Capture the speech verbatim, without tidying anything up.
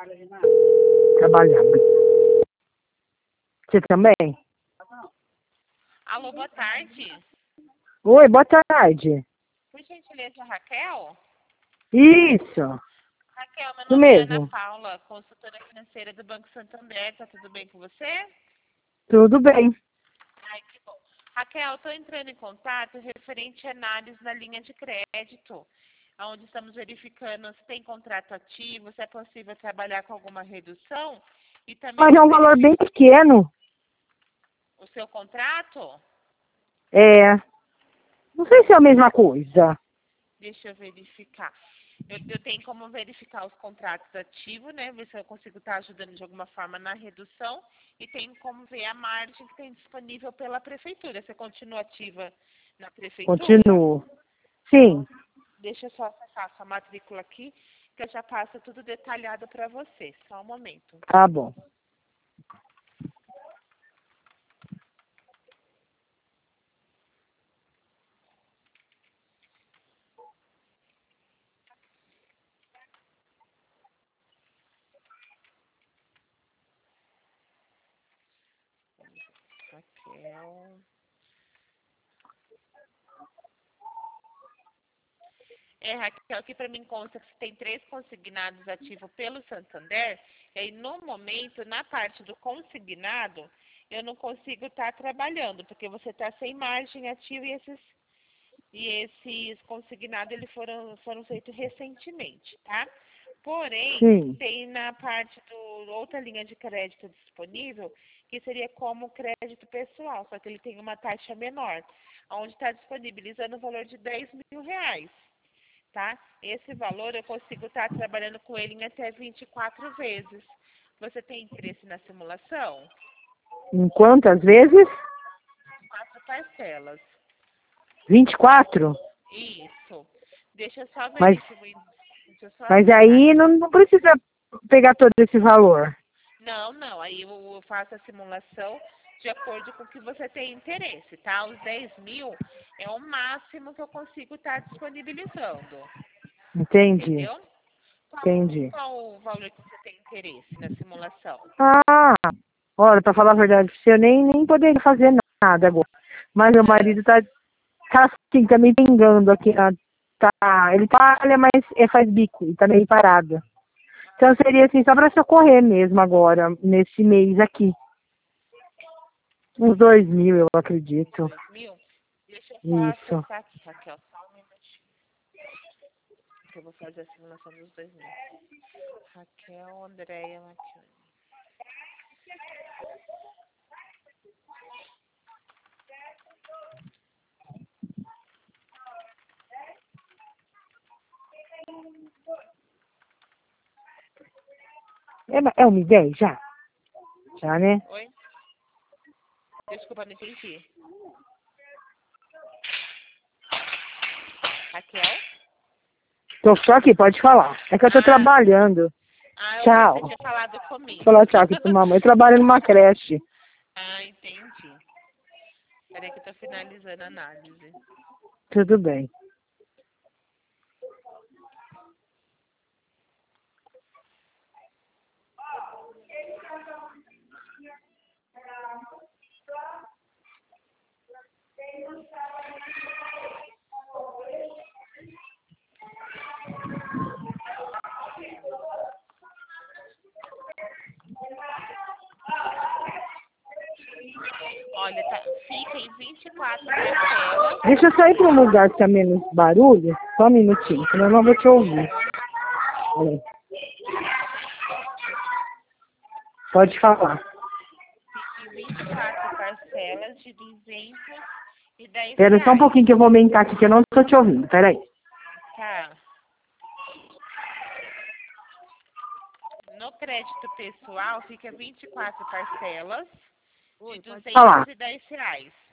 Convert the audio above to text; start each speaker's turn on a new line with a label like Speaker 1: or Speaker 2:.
Speaker 1: Trabalhando. Você também?
Speaker 2: Alô, boa tarde.
Speaker 1: Oi, boa tarde.
Speaker 2: Por gentileza, Raquel?
Speaker 1: Isso.
Speaker 2: Raquel, meu
Speaker 1: Isso
Speaker 2: nome é Ana
Speaker 1: mesmo.
Speaker 2: Paula, consultora financeira do Banco Santander. Tá tudo bem com você?
Speaker 1: Tudo bem.
Speaker 2: Ai, que bom. Raquel, eu estou entrando em contato referente à análise na linha de crédito, onde estamos verificando se tem contrato ativo, se é possível trabalhar com alguma redução e também
Speaker 1: Mas é um valor bem pequeno.
Speaker 2: o seu contrato.
Speaker 1: É. Não sei se é a mesma coisa.
Speaker 2: Deixa eu verificar. Eu, eu tenho como verificar os contratos ativos, né? Ver se eu consigo estar ajudando de alguma forma na redução. E tenho como ver a margem que tem disponível pela prefeitura. Você continua ativa na prefeitura?
Speaker 1: Continuo. Sim.
Speaker 2: Deixa eu só acessar a sua matrícula aqui, que eu já passo tudo detalhado para você. Só um momento.
Speaker 1: Tá bom.
Speaker 2: Raquel. É, Raquel, aqui para mim consta que você tem três consignados ativos pelo Santander, e aí no momento, na parte do consignado, eu não consigo estar trabalhando, porque você está sem margem ativa e esses, e esses consignados eles foram, foram feitos recentemente, tá? Porém,
Speaker 1: Sim.
Speaker 2: tem na parte do outra linha de crédito disponível, que seria como crédito pessoal, só que ele tem uma taxa menor, onde está disponibilizando o valor de dez mil reais. Tá? Esse valor eu consigo estar trabalhando com ele em até vinte e quatro vezes. Você tem interesse na simulação?
Speaker 1: Em quantas vezes?
Speaker 2: Quatro parcelas.
Speaker 1: vinte e quatro?
Speaker 2: Isso. Deixa eu só
Speaker 1: Mas,
Speaker 2: verificar. Deixa eu só
Speaker 1: mas
Speaker 2: acessar
Speaker 1: aí
Speaker 2: aqui.
Speaker 1: não, não precisa pegar todo esse valor.
Speaker 2: Não, não. Aí eu, eu faço a simulação de acordo com o que você tem interesse, tá? Os dez mil é o máximo que eu consigo estar disponibilizando.
Speaker 1: Entendi.
Speaker 2: Entendeu? Qual,
Speaker 1: Entendi.
Speaker 2: qual o valor que você tem interesse na simulação?
Speaker 1: Ah, olha, pra falar a verdade, eu nem, nem poderia fazer nada agora. Mas meu
Speaker 2: Ah,
Speaker 1: marido tá, tá assim, tá me pingando aqui. ah, Tá, ele trabalha, mas é, faz bico, e tá meio parado. Então seria assim, só pra socorrer mesmo agora, nesse mês aqui. Uns dois mil, eu acredito.
Speaker 2: dois mil? Deixa eu só
Speaker 1: Isso.
Speaker 2: acessar aqui, Raquel, só um minutinho. Que eu vou fazer a simulação dos dois mil. Raquel Andréia Macchione.
Speaker 1: É, é uma ideia já? Já, né?
Speaker 2: Oi? Desculpa, não entendi. Raquel?
Speaker 1: Tô só aqui, pode falar. É que eu tô
Speaker 2: Ah,
Speaker 1: trabalhando.
Speaker 2: ah, eu achei que
Speaker 1: Tchau.
Speaker 2: você tinha falado
Speaker 1: Vou
Speaker 2: comigo.
Speaker 1: falar tchau aqui pra mamãe. Eu trabalho numa creche.
Speaker 2: Ah, entendi. Peraí que eu tô finalizando a análise.
Speaker 1: Tudo bem.
Speaker 2: Olha, tá, fica em vinte e quatro parcelas.
Speaker 1: Deixa eu sair pra um lugar que tá menos barulho. Só um minutinho, senão eu não vou te ouvir.
Speaker 2: Aham.
Speaker 1: Olha. Pode falar.
Speaker 2: Fica em vinte e quatro parcelas de duzentos e dez
Speaker 1: Espera só um
Speaker 2: reais.
Speaker 1: pouquinho que eu vou aumentar aqui, que eu não tô te ouvindo. Peraí.
Speaker 2: Tá. No crédito pessoal fica vinte e quatro parcelas de
Speaker 1: Oi, pode
Speaker 2: duzentos
Speaker 1: falar.
Speaker 2: e dez reais.